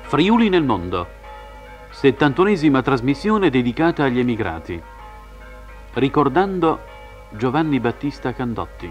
Friuli nel mondo, 71esima trasmissione dedicata agli emigrati, ricordando Giovanni Battista Candotti.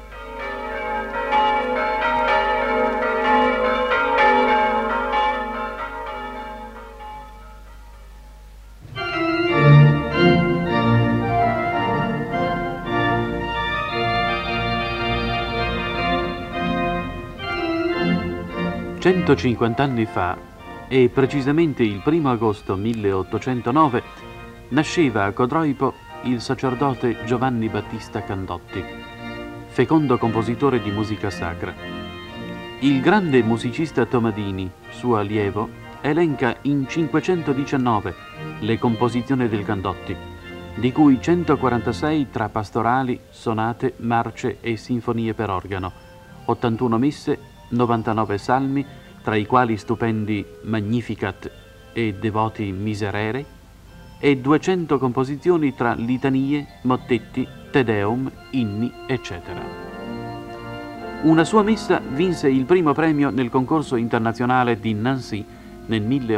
Centocinquant'anni fa, e precisamente il 1° agosto 1809, nasceva a Codroipo il sacerdote Giovanni Battista Candotti, fecondo compositore di musica sacra. Il grande musicista Tomadini, suo allievo, elenca in 519 le composizioni del Candotti, di cui 146 tra pastorali, sonate, marce e sinfonie per organo, 81 messe, 99 salmi, tra i quali stupendi Magnificat e devoti Miserere, e 200 composizioni tra litanie, mottetti, Te Deum, inni, eccetera. Una sua messa vinse il primo premio nel concorso internazionale di Nancy nel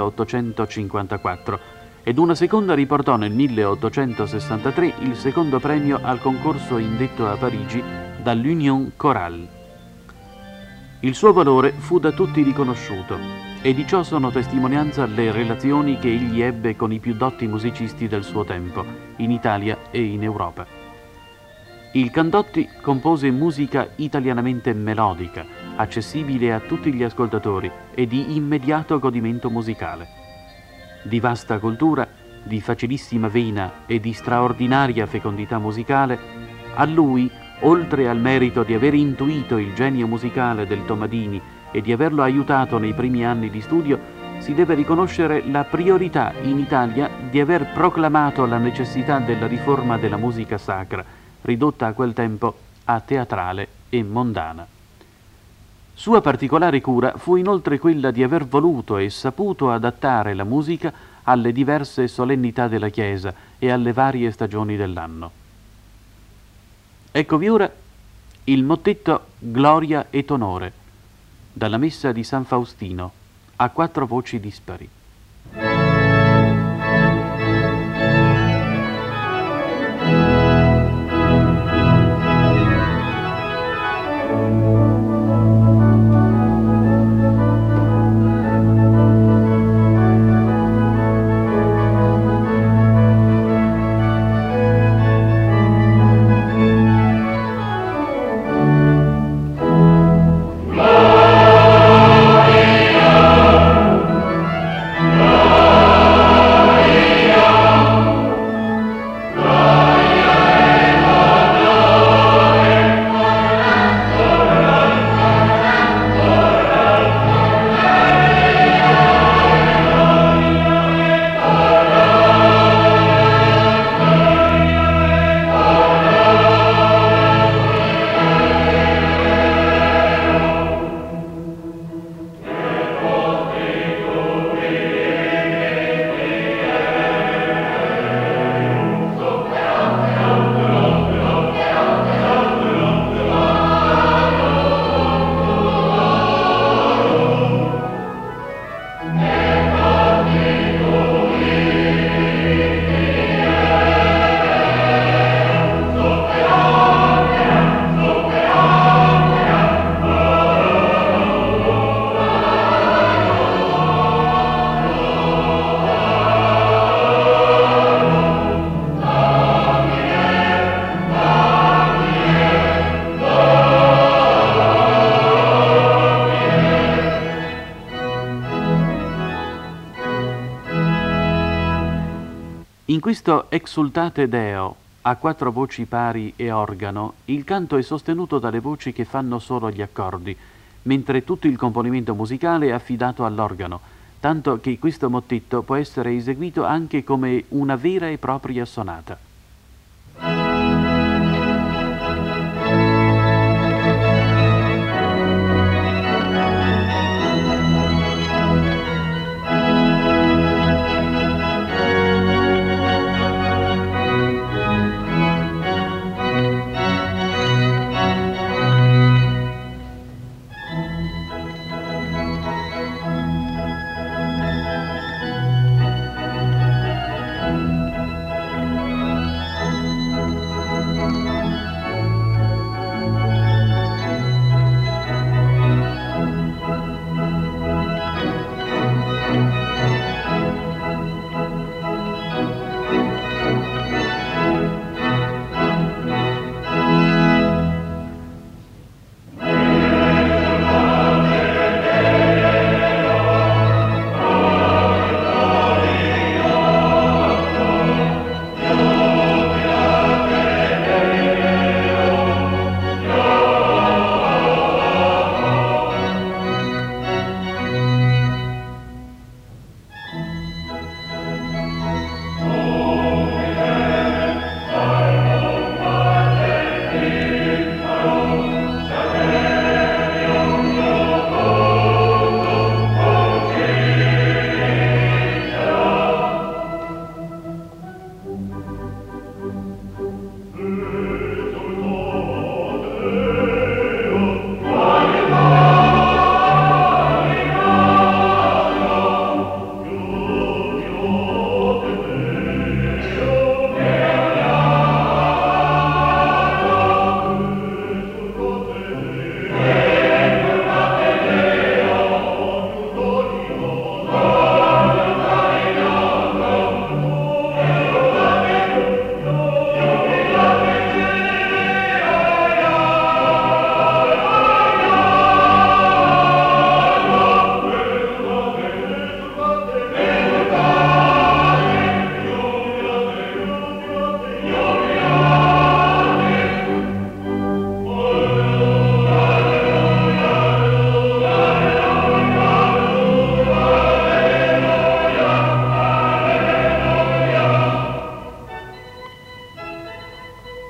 1854 ed una seconda riportò nel 1863 il secondo premio al concorso indetto a Parigi dall'Union Chorale. Il suo valore fu da tutti riconosciuto e di ciò sono testimonianza le relazioni che egli ebbe con i più dotti musicisti del suo tempo, in Italia e in Europa. Il Candotti compose musica italianamente melodica, accessibile a tutti gli ascoltatori e di immediato godimento musicale. Di vasta cultura, di facilissima vena e di straordinaria fecondità musicale, a lui, oltre al merito di aver intuito il genio musicale del Tomadini e di averlo aiutato nei primi anni di studio, si deve riconoscere la priorità in Italia di aver proclamato la necessità della riforma della musica sacra, ridotta a quel tempo a teatrale e mondana. Sua particolare cura fu inoltre quella di aver voluto e saputo adattare la musica alle diverse solennità della Chiesa e alle varie stagioni dell'anno. Eccovi ora il mottetto Gloria et Onore, dalla Messa di San Faustino, a 4 voci dispari. In questo Exultate Deo, a 4 voci pari e organo, il canto è sostenuto dalle voci che fanno solo gli accordi, mentre tutto il componimento musicale è affidato all'organo, tanto che questo mottetto può essere eseguito anche come una vera e propria sonata.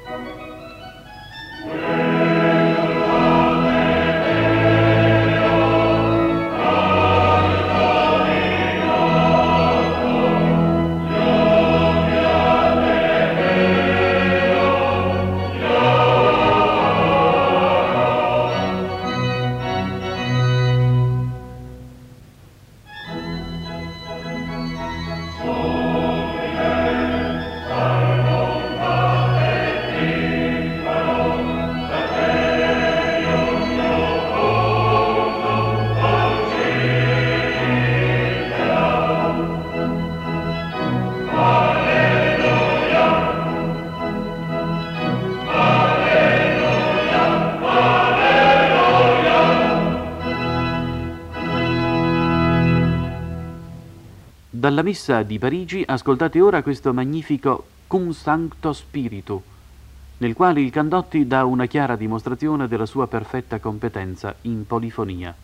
Dalla Messa di Parigi ascoltate ora questo magnifico Cum Sancto Spiritu, nel quale il Candotti dà una chiara dimostrazione della sua perfetta competenza in polifonia.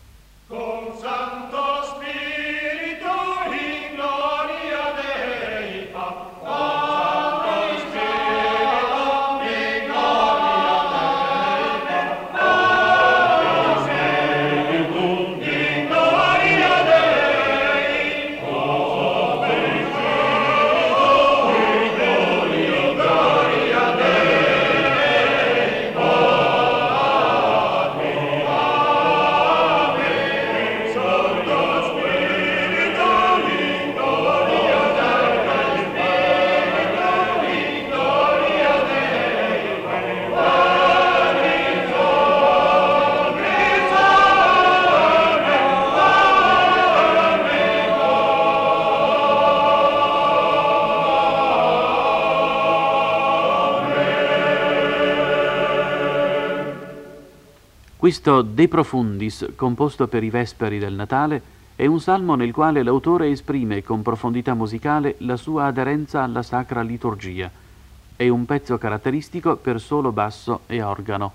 Questo De Profundis, composto per i Vesperi del Natale, è un salmo nel quale l'autore esprime con profondità musicale la sua aderenza alla sacra liturgia. È un pezzo caratteristico per solo basso e organo.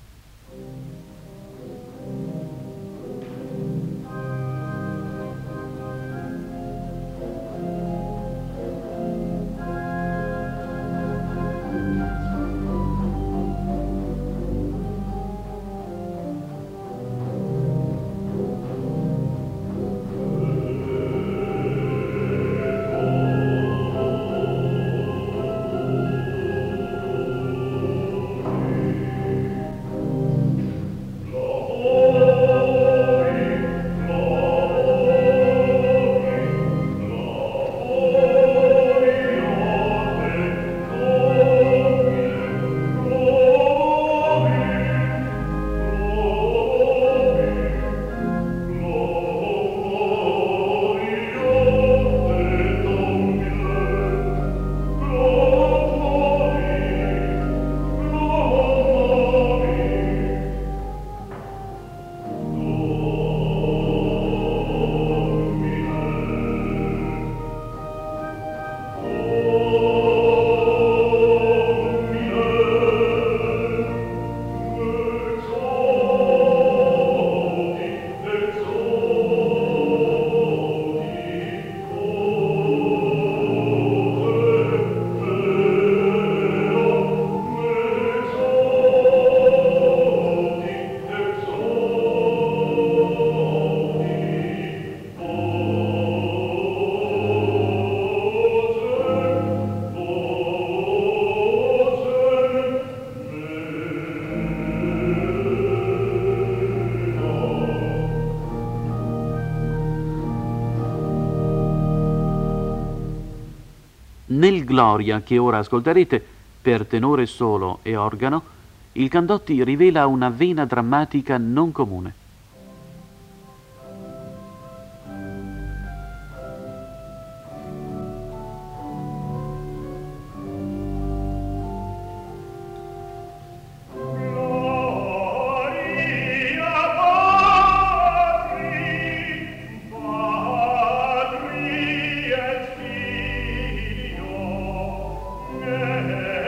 Nel Gloria, che ora ascolterete, per tenore solo e organo, il Candotti rivela una vena drammatica non comune.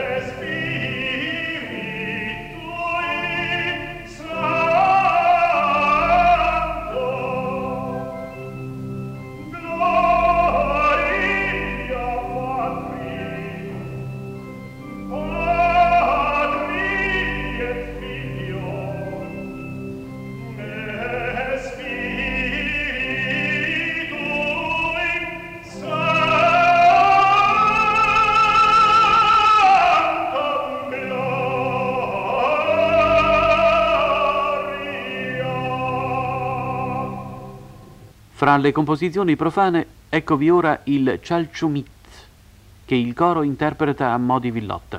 Sa Fra le composizioni profane, eccovi ora il Cialciumit, che il coro interpreta a mo' di villotta.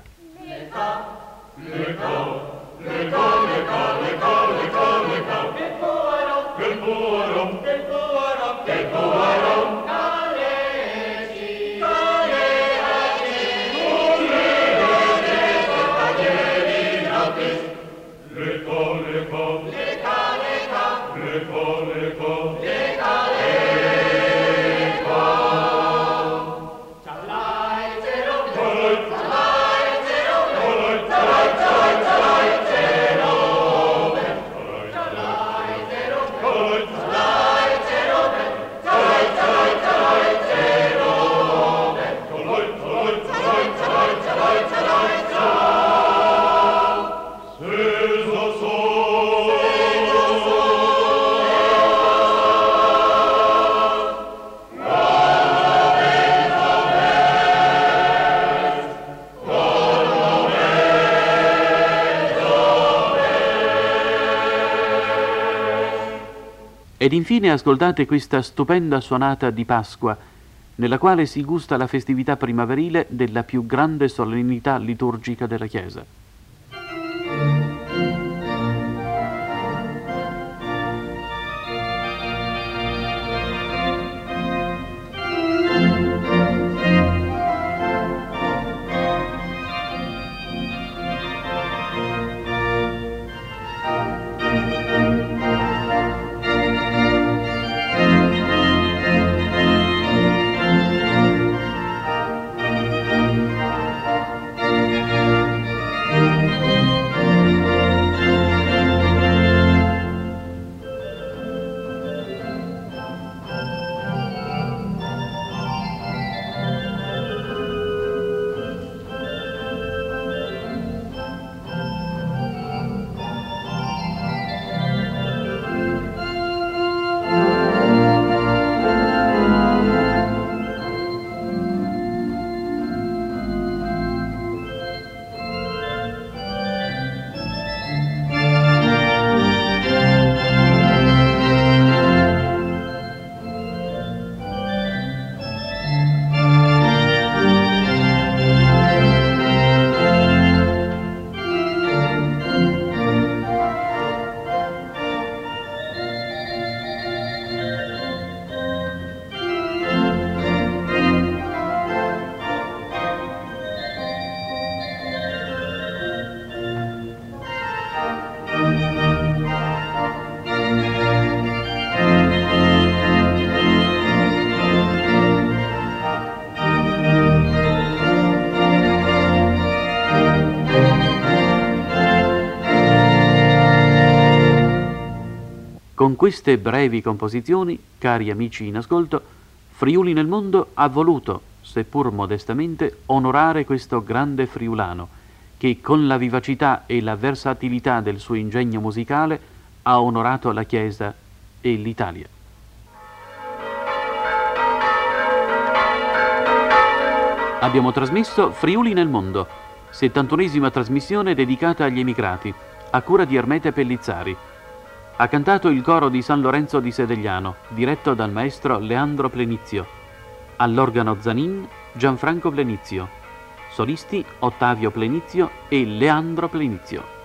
Ed infine ascoltate questa stupenda suonata di Pasqua, nella quale si gusta la festività primaverile della più grande solennità liturgica della Chiesa. Con queste brevi composizioni, cari amici in ascolto, Friuli nel Mondo ha voluto, seppur modestamente, onorare questo grande friulano, che con la vivacità e la versatilità del suo ingegno musicale ha onorato la Chiesa e l'Italia. Abbiamo trasmesso Friuli nel Mondo, 71esima trasmissione dedicata agli emigrati, a cura di Ermete Pellizzari. Ha cantato il coro di San Lorenzo di Sedegliano, diretto dal maestro Leandro Plenizio. All'organo Zanin, Gianfranco Plenizio. Solisti Ottavio Plenizio e Leandro Plenizio.